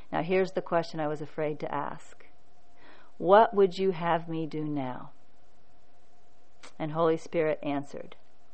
Now here's the question I was afraid to ask. What would you have me do now? And Holy Spirit answered,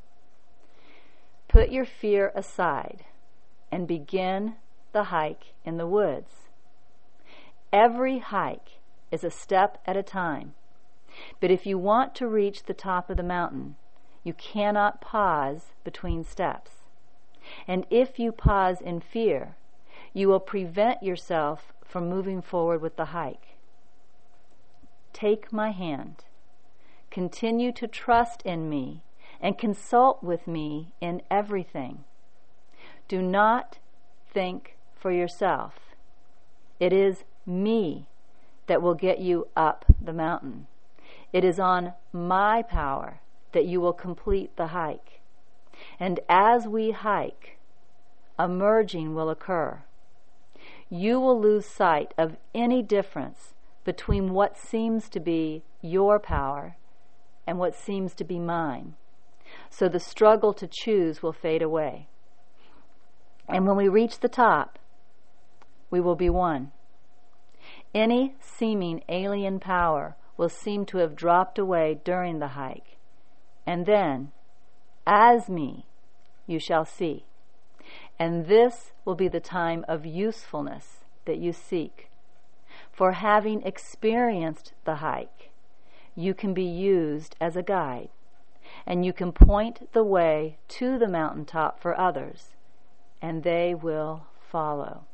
put your fear aside and begin the hike in the woods. Every hike is a step at a time. But if you want to reach the top of the mountain, you cannot pause between steps. And if you pause in fear, you will prevent yourself from moving forward with the hike. Take my hand. Continue to trust in me and consult with me in everything. Do not think for yourself. It is me that will get you up the mountain. It is on my power that you will complete the hike. And as we hike, a merging will occur. You will lose sight of any difference between what seems to be your power and what seems to be mine. So the struggle to choose will fade away. And when we reach the top, we will be one. Any seeming alien power will seem to have dropped away during the hike. And then, as me, you shall see. And this will be the time of usefulness that you seek. For having experienced the hike, you can be used as a guide, and you can point the way to the mountaintop for others, and they will follow.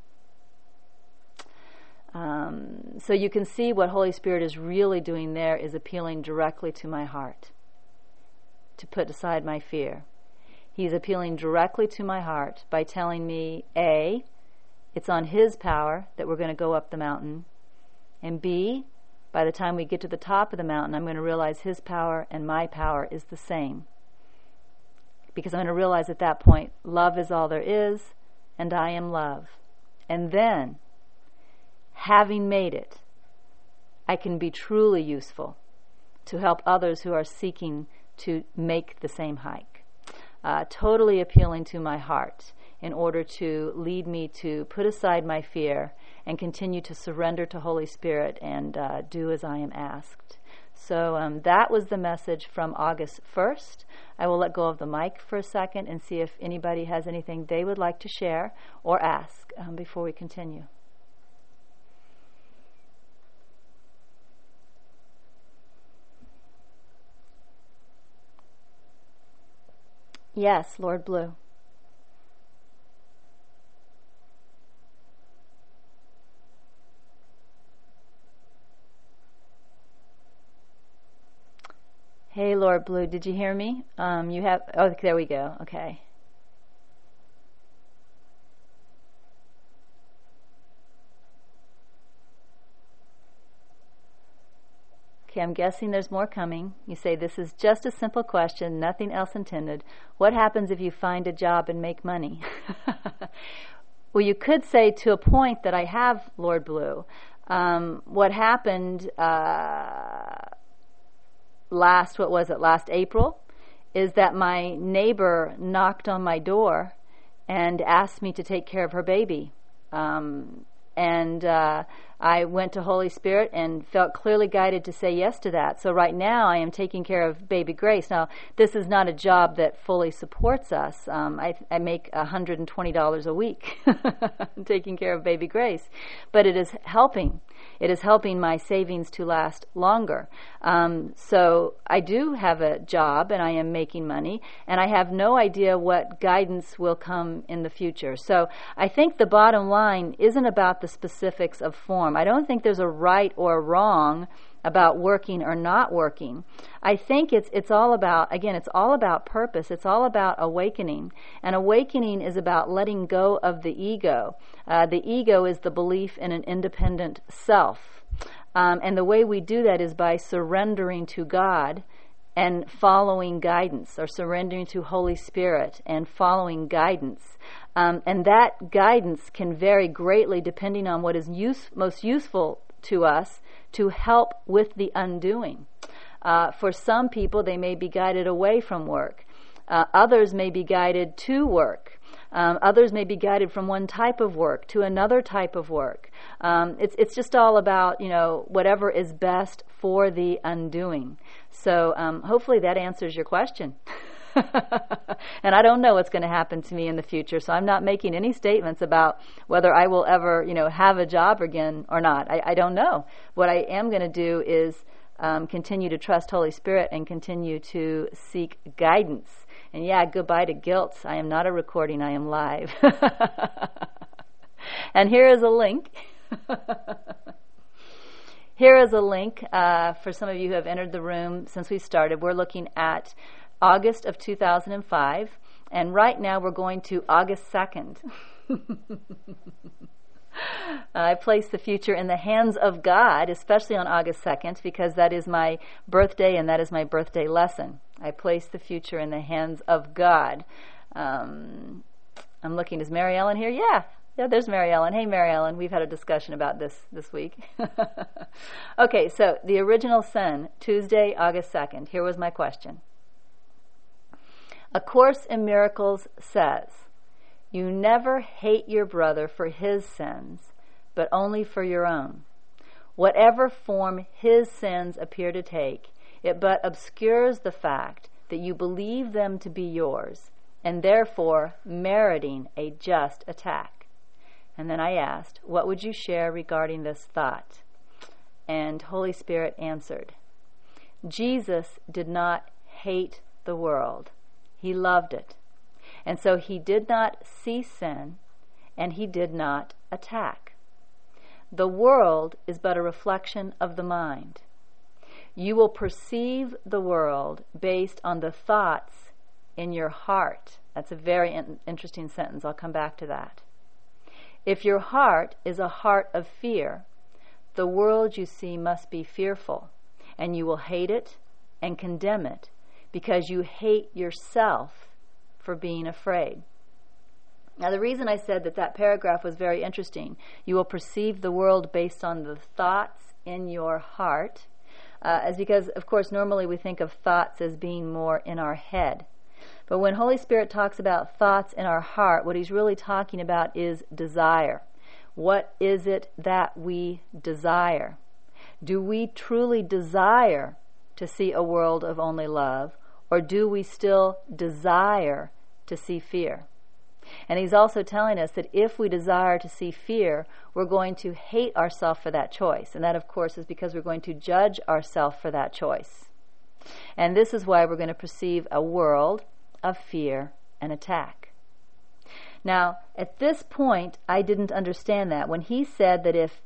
So you can see what Holy Spirit is really doing there is appealing directly to my heart to put aside my fear. He's appealing directly to my heart by telling me, A, it's on His power that we're going to go up the mountain, and B, by the time we get to the top of the mountain, I'm going to realize His power and my power is the same. Because I'm going to realize at that point, love is all there is, and I am love. And then, having made it, I can be truly useful to help others who are seeking to make the same hike. Totally appealing to my heart in order to lead me to put aside my fear and continue to surrender to Holy Spirit and do as I am asked. So that was the message from August 1st. I will let go of the mic for a second and see if anybody has anything they would like to share or ask before we continue. Yes, Lord Blue. Hey, Lord Blue, did you hear me? You have, oh, there we go. Okay. Okay, I'm guessing there's more coming. You say, this is just a simple question, nothing else intended. What happens if you find a job and make money? Well, you could say to a point that I have, Lord Blue. What happened last April, is that my neighbor knocked on my door and asked me to take care of her baby. I went to Holy Spirit and felt clearly guided to say yes to that. So right now I am taking care of baby Grace. Now, this is not a job that fully supports us. I make $120 a week taking care of baby Grace. But it is helping. It is helping my savings to last longer. So I do have a job and I am making money, and I have no idea what guidance will come in the future. So I think the bottom line isn't about the specifics of form. I don't think there's a right or wrong about working or not working. I think it's all about, again, it's all about purpose. It's all about awakening. And awakening is about letting go of the ego. The ego is the belief in an independent self. And the way we do that is by surrendering to God and following guidance, or surrendering to Holy Spirit and following guidance. And that guidance can vary greatly depending on what is most useful to us to help with the undoing. For some people, they may be guided away from work. Others may be guided to work. Others may be guided from one type of work to another type of work. It's just all about, whatever is best for the undoing. So hopefully that answers your question. And I don't know what's going to happen to me in the future, so I'm not making any statements about whether I will ever, have a job again or not. I don't know. What I am going to do is continue to trust Holy Spirit and continue to seek guidance. And goodbye to guilt. I am not a recording, I am live. And here is a link. Here is a link for some of you who have entered the room since we started. We're looking at August of 2005, and right now we're going to August 2nd. I place the future in the hands of God, especially on August 2nd, because that is my birthday and that is my birthday lesson. I place the future in the hands of God. I'm looking, is Mary Ellen here? Yeah, there's Mary Ellen. Hey, Mary Ellen, we've had a discussion about this week. Okay, so the original sin, Tuesday, August 2nd. Here was my question. A Course in Miracles says, you never hate your brother for his sins, but only for your own. Whatever form his sins appear to take, it but obscures the fact that you believe them to be yours, and therefore meriting a just attack. And then I asked, what would you share regarding this thought? And Holy Spirit answered, Jesus did not hate the world. He loved it. And so he did not see sin, and he did not attack. The world is but a reflection of the mind. You will perceive the world based on the thoughts in your heart. That's a very interesting sentence. I'll come back to that. If your heart is a heart of fear, the world you see must be fearful, and you will hate it and condemn it because you hate yourself for being afraid. Now, the reason I said that paragraph was very interesting, you will perceive the world based on the thoughts in your heart, is because, of course, normally we think of thoughts as being more in our head. But when Holy Spirit talks about thoughts in our heart, what he's really talking about is desire. What is it that we desire? Do we truly desire to see a world of only love, or do we still desire to see fear? And he's also telling us that if we desire to see fear, we're going to hate ourselves for that choice. And that, of course, is because we're going to judge ourselves for that choice. And this is why we're going to perceive a world of fear and attack. Now, at this point, I didn't understand that. When he said that if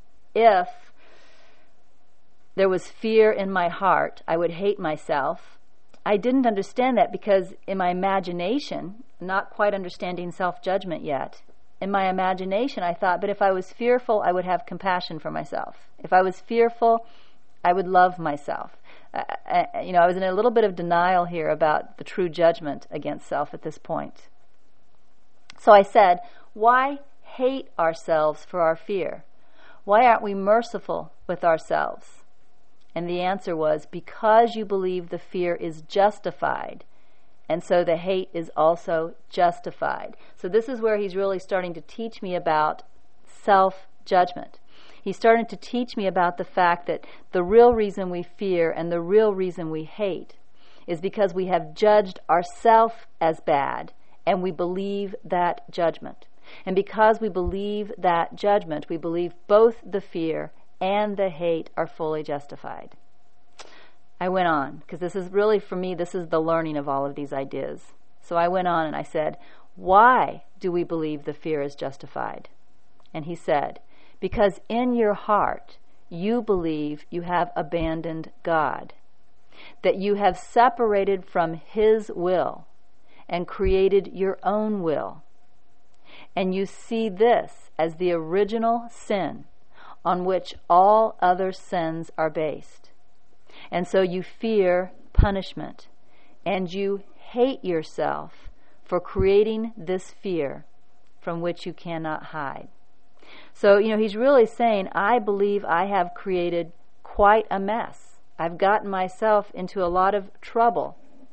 there was fear in my heart, I would hate myself, I didn't understand that because in my imagination, not quite understanding self-judgment yet, in my imagination I thought, but if I was fearful, I would have compassion for myself. If I was fearful, I would love myself. I was in a little bit of denial here about the true judgment against self at this point. So I said, why hate ourselves for our fear? Why aren't we merciful with ourselves? And the answer was, because you believe the fear is justified, and so the hate is also justified. So this is where he's really starting to teach me about self-judgment. He's starting to teach me about the fact that the real reason we fear and the real reason we hate is because we have judged ourselves as bad, and we believe that judgment. And because we believe that judgment, we believe both the fear and the hate are fully justified. I went on, because this is really, for me, this is the learning of all of these ideas. So I went on and I said, why do we believe the fear is justified? And he said, because in your heart you believe you have abandoned God, that you have separated from his will and created your own will. And you see this as the original sin on which all other sins are based. And so you fear punishment, and you hate yourself for creating this fear from which you cannot hide. So, he's really saying, I believe I have created quite a mess. I've gotten myself into a lot of trouble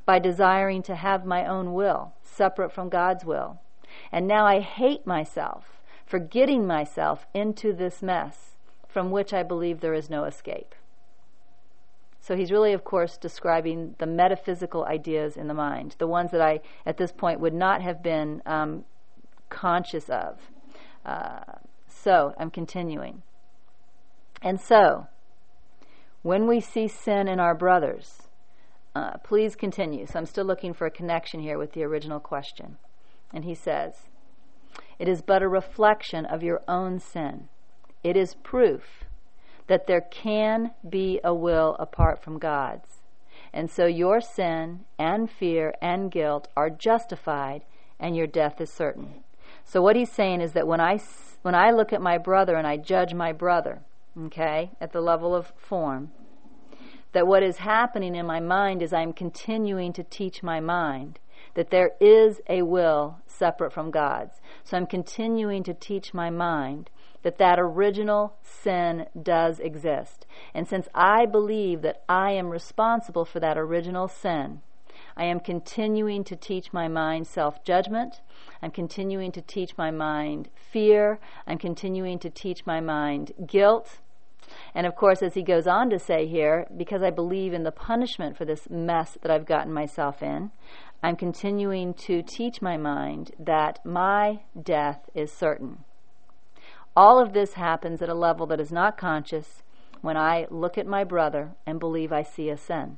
by desiring to have my own will, separate from God's will. And now I hate myself for getting myself into this mess from which I believe there is no escape. So he's really, of course, describing the metaphysical ideas in the mind, the ones that I, at this point, would not have been conscious of. So I'm continuing. And so, when we see sin in our brothers, please continue. So I'm still looking for a connection here with the original question. And he says, it is but a reflection of your own sin. It is proof that there can be a will apart from God's. And so your sin and fear and guilt are justified and your death is certain. So what he's saying is that when I look at my brother and I judge my brother, okay, at the level of form, that what is happening in my mind is I'm continuing to teach my mind that there is a will separate from God's. So I'm continuing to teach my mind that original sin does exist. And since I believe that I am responsible for that original sin, I am continuing to teach my mind self-judgment. I'm continuing to teach my mind fear. I'm continuing to teach my mind guilt. And of course, as he goes on to say here, because I believe in the punishment for this mess that I've gotten myself in, I'm continuing to teach my mind that my death is certain. All of this happens at a level that is not conscious when I look at my brother and believe I see a sin.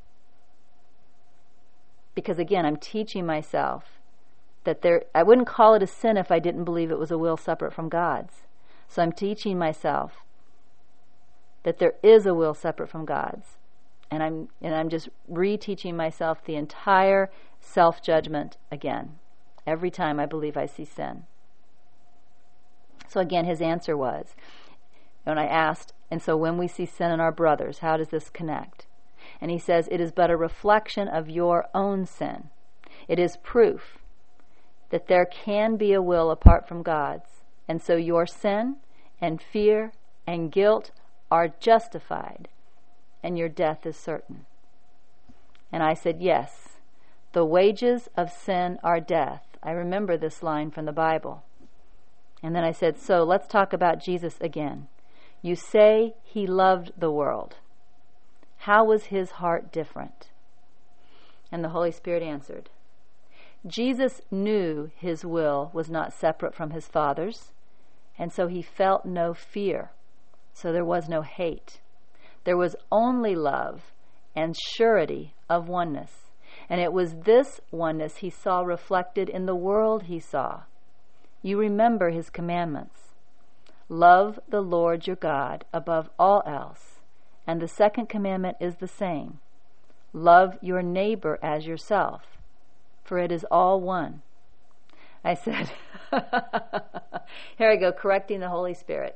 Because again, I'm teaching myself that I wouldn't call it a sin if I didn't believe it was a will separate from God's. So I'm teaching myself that there is a will separate from God's. And I'm just reteaching myself the entire self-judgment again, every time I believe I see sin. So again, his answer was, when I asked, and so when we see sin in our brothers, how does this connect? And he says, it is but a reflection of your own sin. It is proof that there can be a will apart from God's. And so your sin and fear and guilt are justified, and your death is certain. And I said, yes, the wages of sin are death. I remember this line from the Bible. And then I said, so let's talk about Jesus again. You say he loved the world. How was his heart different? And the Holy Spirit answered, Jesus knew his will was not separate from his Father's, and so he felt no fear. So there was no hate. There was only love and surety of oneness. And it was this oneness he saw reflected in the world he saw. You remember his commandments. Love the Lord your God above all else. And the second commandment is the same. Love your neighbor as yourself, for it is all one. I said, here I go, correcting the Holy Spirit.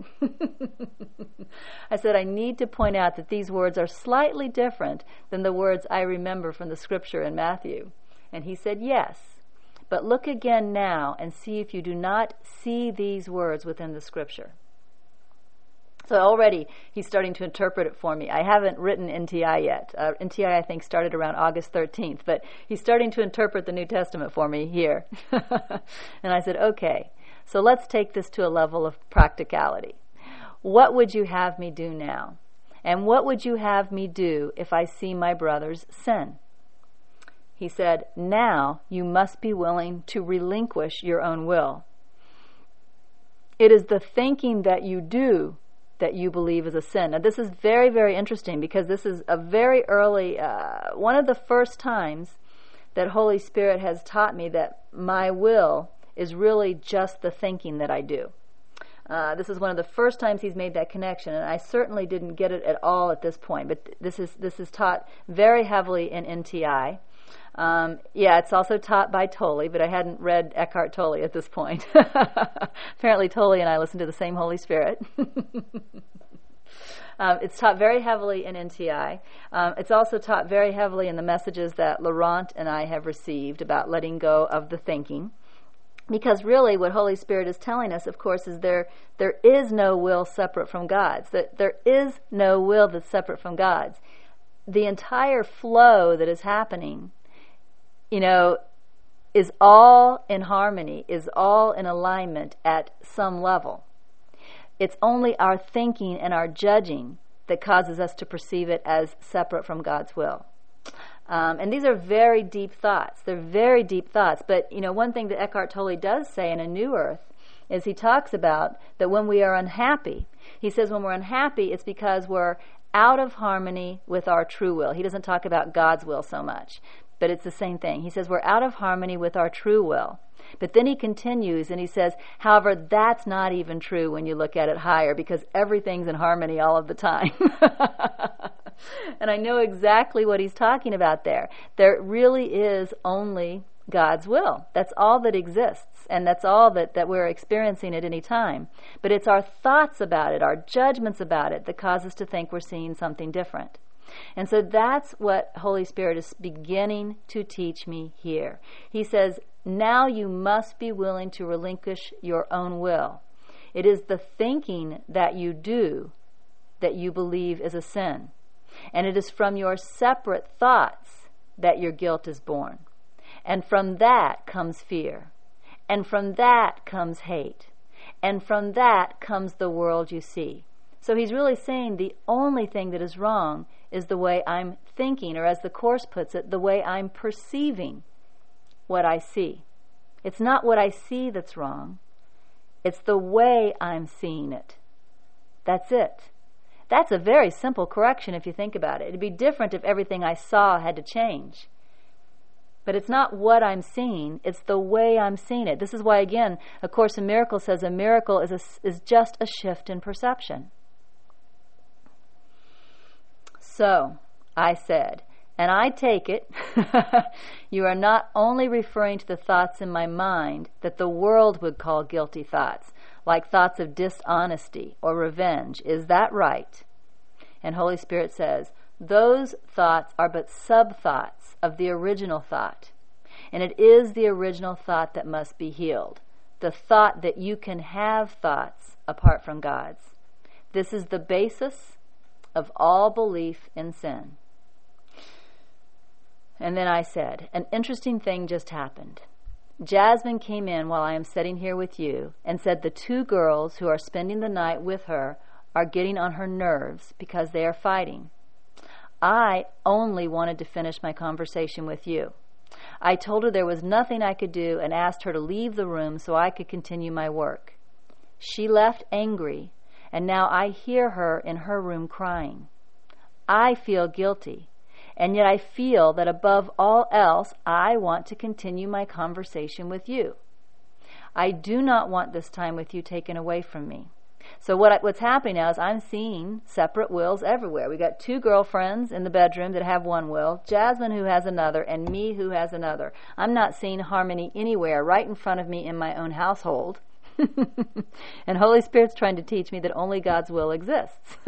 I said, I need to point out that these words are slightly different than the words I remember from the scripture in Matthew. And he said, yes. But look again now and see if you do not see these words within the scripture. So already he's starting to interpret it for me. I haven't written NTI yet. NTI, I think, started around August 13th. But he's starting to interpret the New Testament for me here. And I said, okay, so let's take this to a level of practicality. What would you have me do now? And what would you have me do if I see my brother's sin? He said, now you must be willing to relinquish your own will. It is the thinking that you do that you believe is a sin. Now this is very, very interesting because this is a very early, one of the first times that Holy Spirit has taught me that my will is really just the thinking that I do. This is one of the first times he's made that connection, and I certainly didn't get it at all at this point, but this is taught very heavily in NTI. It's also taught by Tolle, but I hadn't read Eckhart Tolle at this point. Apparently Tolle and I listen to the same Holy Spirit. It's taught very heavily in NTI. It's also taught very heavily in the messages that Laurent and I have received about letting go of the thinking. Because really what Holy Spirit is telling us, of course, is there is no will separate from God's. That there is no will that's separate from God's. The entire flow that is happening is all in harmony, is all in alignment at some level. It's only our thinking and our judging that causes us to perceive it as separate from God's will. And these are very deep thoughts. They're very deep thoughts. But, one thing that Eckhart Tolle does say in A New Earth is he talks about that when we are unhappy, he says when we're unhappy, it's because we're out of harmony with our true will. He doesn't talk about God's will so much, but it's the same thing. He says we're out of harmony with our true will. But then he continues and he says, however, that's not even true when you look at it higher, because everything's in harmony all of the time. And I know exactly what he's talking about there. There really is only God's will. That's all that exists, and that's all that we're experiencing at any time. But it's our thoughts about it, our judgments about it, that cause us to think we're seeing something different. And so that's what Holy Spirit is beginning to teach me here. He says, now you must be willing to relinquish your own will. It is the thinking that you do that you believe is a sin. And it is from your separate thoughts that your guilt is born. And from that comes fear. And from that comes hate. And from that comes the world you see. So he's really saying the only thing that is wrong is the way I'm thinking, or as the Course puts it, the way I'm perceiving what I see. It's not what I see that's wrong. It's the way I'm seeing it. That's it. That's a very simple correction if you think about it. It'd be different if everything I saw had to change. But it's not what I'm seeing, it's the way I'm seeing it. This is why, again, A Course in Miracles says a miracle is just a shift in perception. So, I said, and I take it, you are not only referring to the thoughts in my mind that the world would call guilty thoughts, like thoughts of dishonesty or revenge. Is that right? And Holy Spirit says, those thoughts are but sub-thoughts of the original thought. And it is the original thought that must be healed. The thought that you can have thoughts apart from God's. This is the basis of all belief in sin. And then I said, an interesting thing just happened. Jasmine came in while I am sitting here with you and said the two girls who are spending the night with her are getting on her nerves because they are fighting. I only wanted to finish my conversation with you. I told her there was nothing I could do and asked her to leave the room so I could continue my work. She left angry, and now I hear her in her room crying. I feel guilty, and yet I feel that above all else, I want to continue my conversation with you. I do not want this time with you taken away from me. So what's happening now is I'm seeing separate wills everywhere. We got two girlfriends in the bedroom that have one will, Jasmine who has another, and me who has another. I'm not seeing harmony anywhere right in front of me in my own household. And Holy Spirit's trying to teach me that only God's will exists.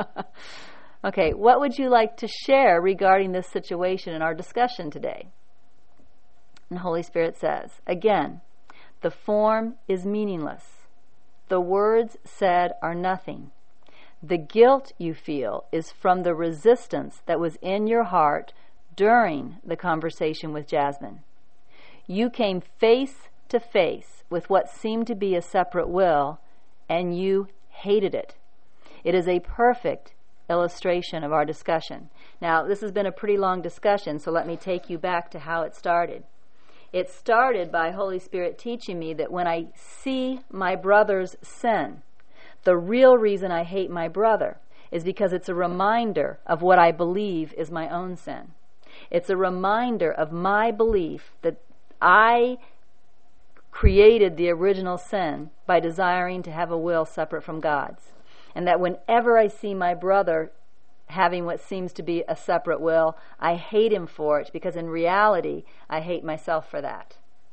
Okay, what would you like to share regarding this situation in our discussion today? And Holy Spirit says, again, the form is meaningless. The words said are nothing. The guilt you feel is from the resistance that was in your heart during the conversation with Jasmine. You came face to face with what seemed to be a separate will, and you hated it. It is a perfect illustration of our discussion. Now, this has been a pretty long discussion, so let me take you back to how it started. It started by Holy Spirit teaching me that when I see my brother's sin, the real reason I hate my brother is because it's a reminder of what I believe is my own sin. It's a reminder of my belief that I created the original sin by desiring to have a will separate from God's. And that whenever I see my brother having what seems to be a separate will, I hate him for it, because in reality, I hate myself for that.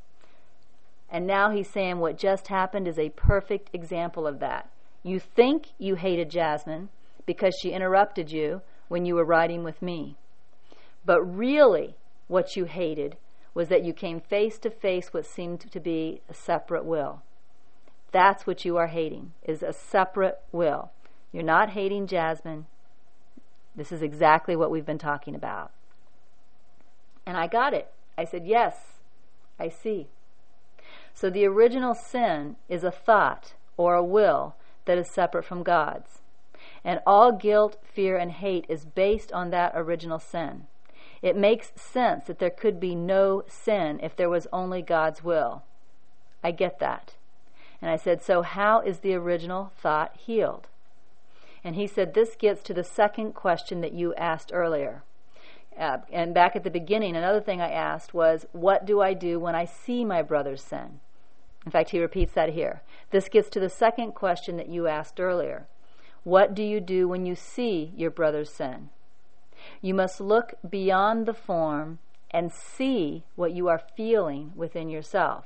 And now he's saying what just happened is a perfect example of that. You think you hated Jasmine because she interrupted you when you were riding with me. But really, what you hated was that you came face to face what seemed to be a separate will. That's what you are hating, is a separate will. You're not hating Jasmine. This is exactly what we've been talking about. And I got it. I said, yes, I see. So the original sin is a thought or a will that is separate from God's. And all guilt, fear, and hate is based on that original sin. It makes sense that there could be no sin if there was only God's will. I get that. And I said, so how is the original thought healed? And he said, this gets to the second question that you asked earlier. And back at the beginning, another thing I asked was, what do I do when I see my brother's sin? In fact, he repeats that here. This gets to the second question that you asked earlier. What do you do when you see your brother's sin? You must look beyond the form and see what you are feeling within yourself.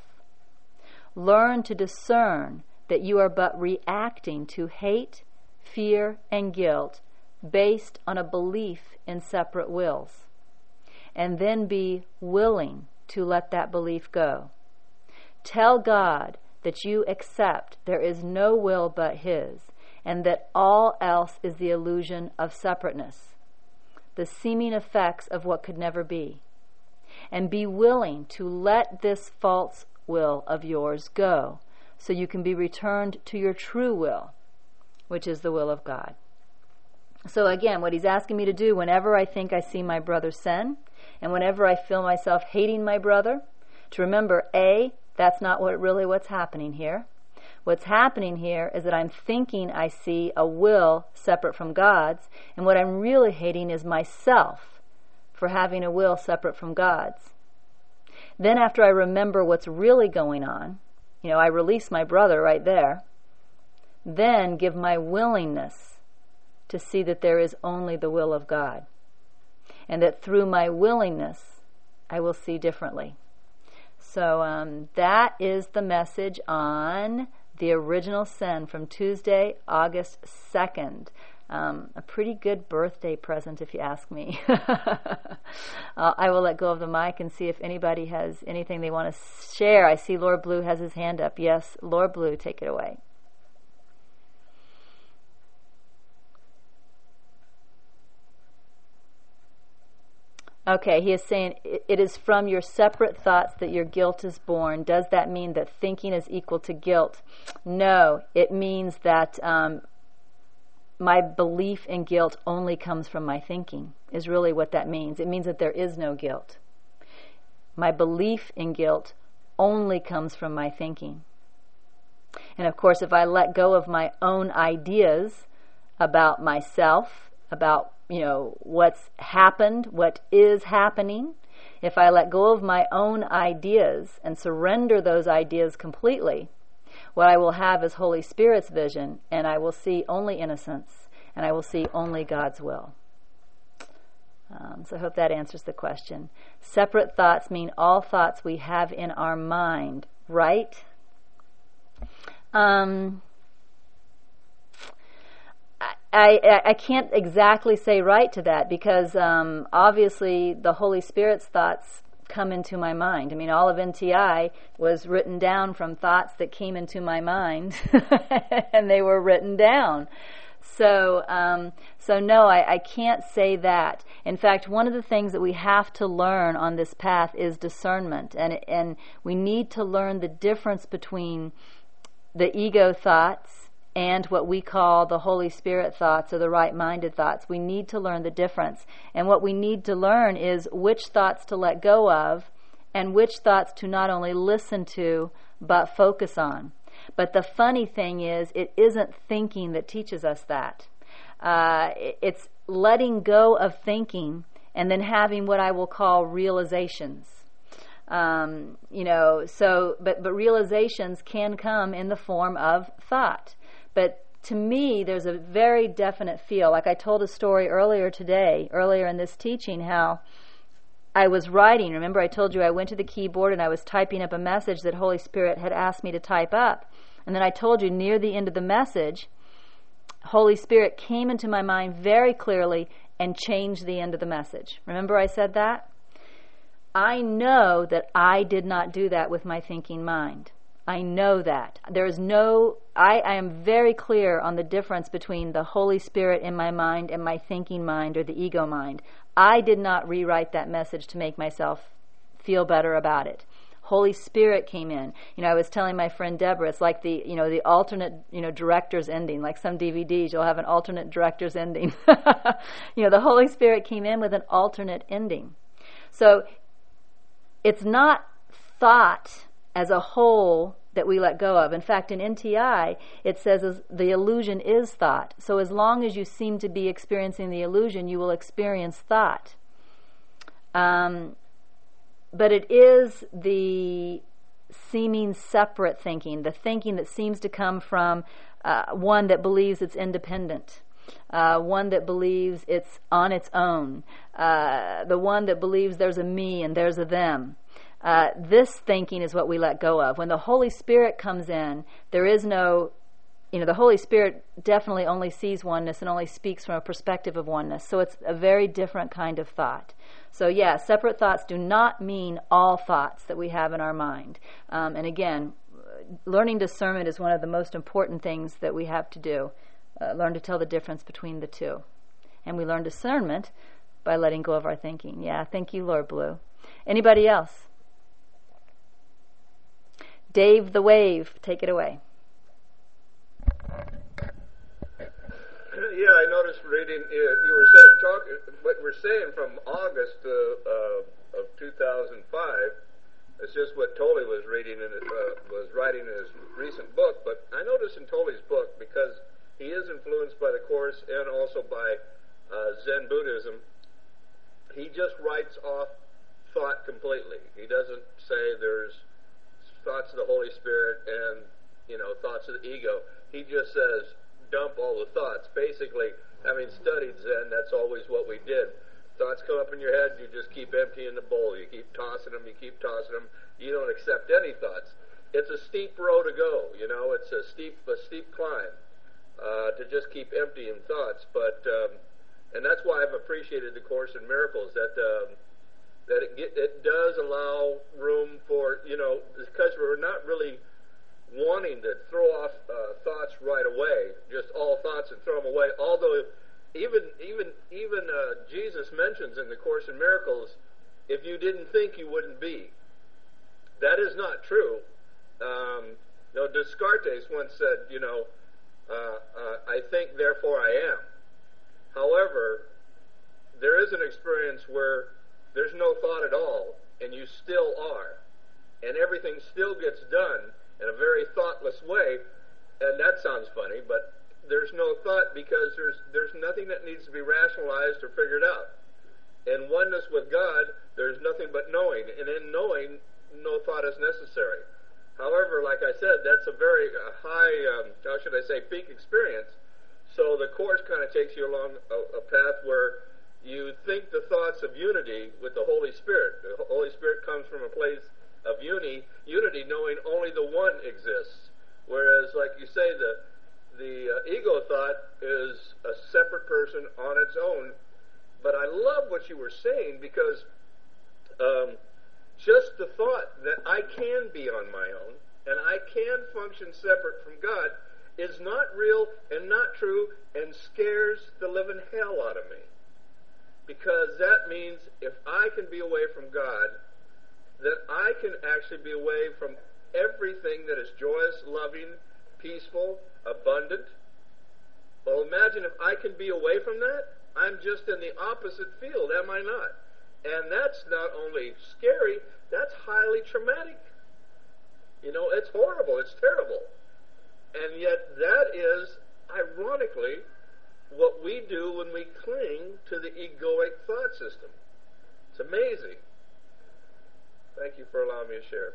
Learn to discern that you are but reacting to hate, fear, and guilt based on a belief in separate wills. And then be willing to let that belief go. Tell God that you accept there is no will but His, and that all else is the illusion of separateness, the seeming effects of what could never be. And be willing to let this false will of yours go, so you can be returned to your true will, which is the will of God. So again, what he's asking me to do whenever I think I see my brother's sin, and whenever I feel myself hating my brother, to remember, A, that's not what's happening here. What's happening here is that I'm thinking I see a will separate from God's, and what I'm really hating is myself for having a will separate from God's. Then after I remember what's really going on, I release my brother right there, then give my willingness to see that there is only the will of God, and that through my willingness I will see differently. So that is the message on the original sin from Tuesday, August 2nd. A pretty good birthday present, if you ask me. I will let go of the mic and see if anybody has anything they want to share. I see Lord Blue has his hand up. Yes, Lord Blue, take it away. Okay, he is saying, it is from your separate thoughts that your guilt is born. Does that mean that thinking is equal to guilt? No, it means that my belief in guilt only comes from my thinking, is really what that means. It means that there is no guilt. My belief in guilt only comes from my thinking. And of course, if I let go of my own ideas about myself, about what's happened, what is happening, if I let go of my own ideas and surrender those ideas completely, what I will have is Holy Spirit's vision, and I will see only innocence, and I will see only God's will. So I hope that answers the question. Separate thoughts mean all thoughts we have in our mind, right? I can't exactly say right to that, because obviously the Holy Spirit's thoughts come into my mind. I mean, all of NTI was written down from thoughts that came into my mind, and they were written down. So no, I can't say that. In fact, one of the things that we have to learn on this path is discernment, and we need to learn the difference between the ego thoughts and what we call the Holy Spirit thoughts or the right-minded thoughts. We need to learn the difference. And what we need to learn is which thoughts to let go of and which thoughts to not only listen to but focus on. But the funny thing is, it isn't thinking that teaches us that. It's letting go of thinking and then having what I will call realizations. But realizations can come in the form of thought. But to me, there's a very definite feel. Like I told a story earlier in this teaching, how I was writing. Remember, I told you I went to the keyboard and I was typing up a message that Holy Spirit had asked me to type up. And then I told you near the end of the message, Holy Spirit came into my mind very clearly and changed the end of the message. Remember I said that? I know that I did not do that with my thinking mind. I know that. I am very clear on the difference between the Holy Spirit in my mind and my thinking mind or the ego mind. I did not rewrite that message to make myself feel better about it. Holy Spirit came in. I was telling my friend Deborah, it's like the alternate, director's ending. Like some DVDs, you'll have an alternate director's ending. The Holy Spirit came in with an alternate ending. So it's not thought as a whole that we let go of. In fact, in NTI, it says the illusion is thought. So as long as you seem to be experiencing the illusion, you will experience thought. But it is the seeming separate thinking, the thinking that seems to come from one that believes it's independent, one that believes it's on its own, the one that believes there's a me and there's a them. This thinking is what we let go of. When the Holy Spirit comes in, there is no, the Holy Spirit definitely only sees oneness and only speaks from a perspective of oneness. So it's a very different kind of thought. So yeah, separate thoughts do not mean all thoughts that we have in our mind. And again, learning discernment is one of the most important things that we have to do. Learn to tell the difference between the two. And we learn discernment by letting go of our thinking. Yeah, thank you, Lord Blue. Anybody else? Dave the Wave, take it away. Yeah, I noticed reading, you were saying, what we're saying from August of 2005, it's just what Tolle was reading was writing in his recent book, but I noticed in Tolle's book, because he is influenced by the Course and also by Zen Buddhism, he just writes off thought completely. He doesn't say there's thoughts of the Holy Spirit and, thoughts of the ego. He just says, dump all the thoughts. Basically, having studied Zen, that's always what we did. Thoughts come up in your head, you just keep emptying the bowl. You keep tossing them, You don't accept any thoughts. It's a steep road to go, It's a steep climb to just keep emptying thoughts. But and that's why I've appreciated the Course in Miracles, that it does allow room for, because we're not really wanting to throw off thoughts right away, just all thoughts and throw them away. Although even Jesus mentions in the Course in Miracles, if you didn't think, you wouldn't be. That is not true. Descartes once said, I think, therefore I am. However, there is an experience where there's no thought at all, and you still are. And everything still gets done in a very thoughtless way, and that sounds funny, but there's no thought because there's nothing that needs to be rationalized or figured out. In oneness with God, there's nothing but knowing, and in knowing, no thought is necessary. However, like I said, that's a very high, peak experience. So the Course kind of takes you along a path where you think the thoughts of unity with the Holy Spirit. The Holy Spirit comes from a place of unity, knowing only the one exists. Whereas, like you say, the ego thought is a separate person on its own. But I love what you were saying, because just the thought that I can be on my own and I can function separate from God is not real and not true and scares the living hell out of me. Because that means if I can be away from God, that I can actually be away from everything that is joyous, loving, peaceful, abundant. Well, imagine if I can be away from that, I'm just in the opposite field, am I not? And that's not only scary, that's highly traumatic. It's horrible, it's terrible. And yet that is, ironically, what we do when we cling to the egoic thought system. It's amazing. Thank you for allowing me to share.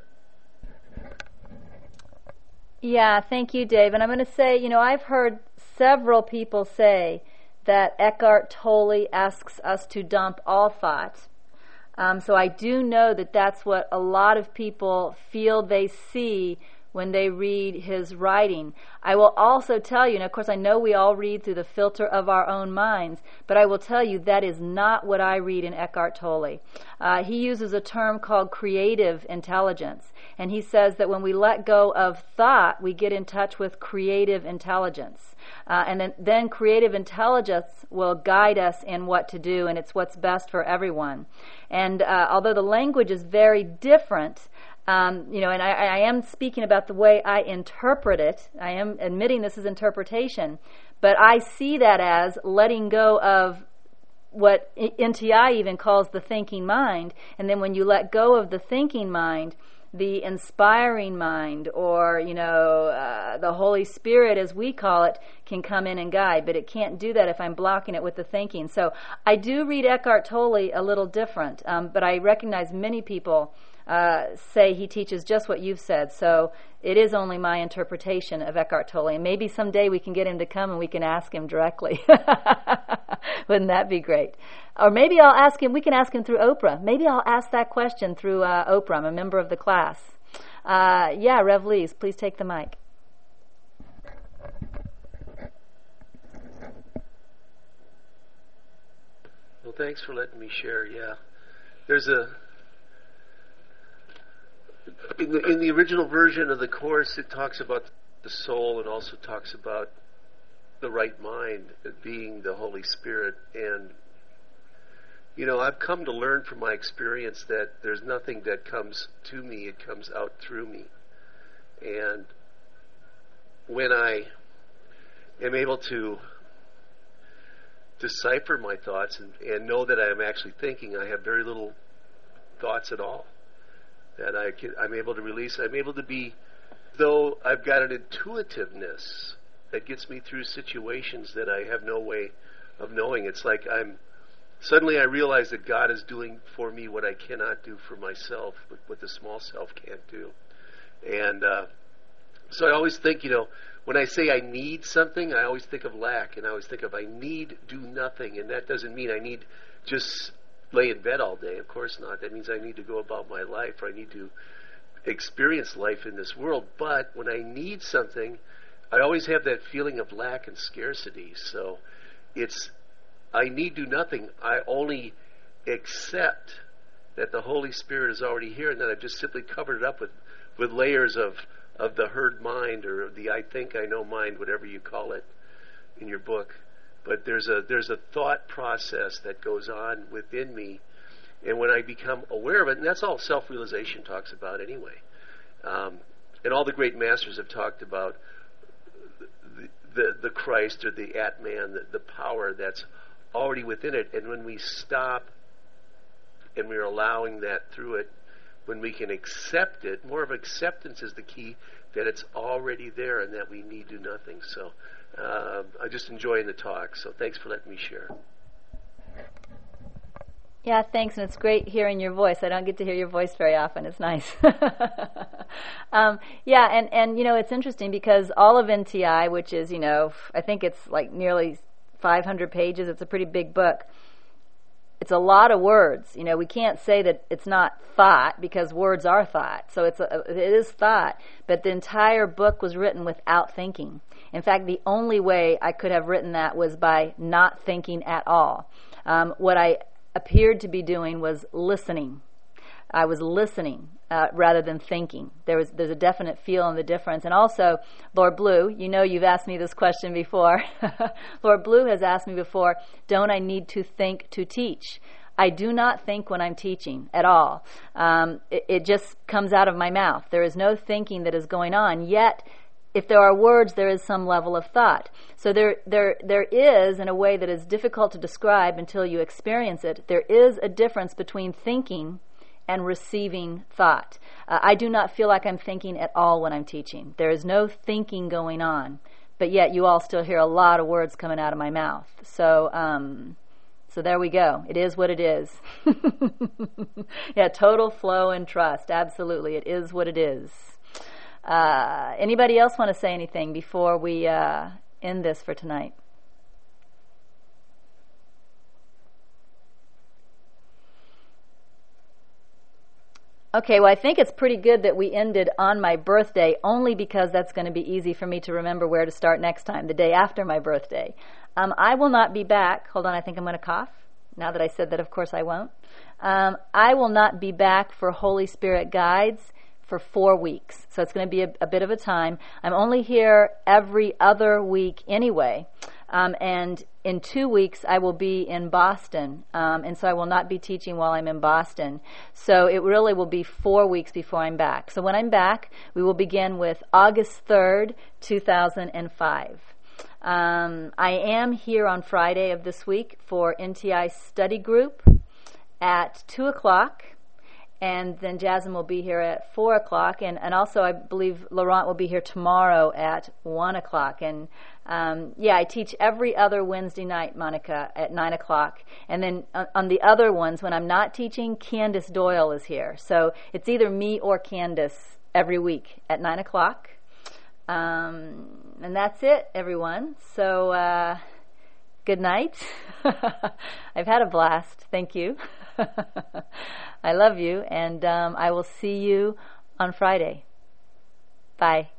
Yeah, thank you, Dave. And I'm going to say, I've heard several people say that Eckhart Tolle asks us to dump all thought. So I do know that that's what a lot of people feel they see when they read his writing. I will also tell you, and of course I know we all read through the filter of our own minds, but I will tell you that is not what I read in Eckhart Tolle. He uses a term called creative intelligence, and he says that when we let go of thought, we get in touch with creative intelligence. And then creative intelligence will guide us in what to do, and it's what's best for everyone. And although the language is very different, and I am speaking about the way I interpret it. I am admitting this is interpretation, but I see that as letting go of what NTI even calls the thinking mind, and then when you let go of the thinking mind, the inspiring mind, or the Holy Spirit, as we call it, can come in and guide. But it can't do that if I'm blocking it with the thinking. So I do read Eckhart Tolle a little different, but I recognize many people say he teaches just what you've said. So it is only my interpretation of Eckhart Tolle. And maybe someday we can get him to come and we can ask him directly. Wouldn't that be great? Or maybe I'll ask him, we can ask him through Oprah. Maybe I'll ask that question through Oprah. I'm a member of the class. Rev Lees, please take the mic. Well, thanks for letting me share. Yeah. There's in the original version of the Course, it talks about the soul and also talks about the right mind being the Holy Spirit. And I've come to learn from my experience that there's nothing that comes to me, it comes out through me. And when I am able to decipher my thoughts and know that I am actually thinking, I have very little thoughts at all that I'm able to release. I'm able to be, though I've got an intuitiveness that gets me through situations that I have no way of knowing. It's like suddenly I realize that God is doing for me what I cannot do for myself, what the small self can't do. And so I always think, when I say I need something, I always think of lack, and I always think of I need do nothing, and that doesn't mean I need just lay in bed all day. Of course not. That means I need to go about my life, or I need to experience life in this world. But when I need something, I always have that feeling of lack and scarcity. So I need do nothing. I only accept that the Holy Spirit is already here, and that I've just simply covered it up with layers of the herd mind, or the I think I know mind, whatever you call it in your book. But there's a thought process that goes on within me, and when I become aware of it, and that's all self-realization talks about anyway. And all the great masters have talked about the Christ, or the Atman, the power that's already within it. And when we stop and we're allowing that through it, when we can accept it, more of acceptance is the key, that it's already there and that we need do nothing. So I'm just enjoying the talk. So thanks for letting me share. Yeah, thanks, and it's great hearing your voice. I don't get to hear your voice very often. It's nice. And it's interesting because all of NTI, which is, I think it's like nearly 500 pages. It's a pretty big book. It's a lot of words. We can't say that it's not thought, because words are thought. So it is thought, but the entire book was written without thinking. In fact, the only way I could have written that was by not thinking at all. What I appeared to be doing was listening. I was listening rather than thinking. There's a definite feel in the difference. And also, Lord Blue, you've asked me this question before. Lord Blue has asked me before, don't I need to think to teach? I do not think when I'm teaching at all. It just comes out of my mouth. There is no thinking that is going on, yet if there are words, there is some level of thought. So there is, in a way that is difficult to describe until you experience it, there is a difference between thinking and receiving thought. I do not feel like I'm thinking at all when I'm teaching. There is no thinking going on, but yet you all still hear a lot of words coming out of my mouth. So there we go. It is what it is. Yeah, total flow and trust. Absolutely, it is what it is. Anybody else want to say anything before we end this for tonight? Okay, well, I think it's pretty good that we ended on my birthday, only because that's going to be easy for me to remember where to start next time, the day after my birthday. I will not be back. Hold on, I think I'm going to cough. Now that I said that, of course I won't. I will not be back for Holy Spirit Guides for 4 weeks. So it's going to be a bit of a time. I'm only here every other week anyway. And in 2 weeks, I will be in Boston. And so I will not be teaching while I'm in Boston. So it really will be 4 weeks before I'm back. So when I'm back, we will begin with August 3rd, 2005. I am here on Friday of this week for NTI study group at 2 o'clock. And then Jasmine will be here at 4 o'clock. And also I believe Laurent will be here tomorrow at 1 o'clock. And I teach every other Wednesday night, Monica, at 9 o'clock. And then on the other ones, when I'm not teaching, Candace Doyle is here. So it's either me or Candace every week at 9 o'clock. And that's it, everyone. So good night. I've had a blast. Thank you. I love you, and I will see you on Friday. Bye.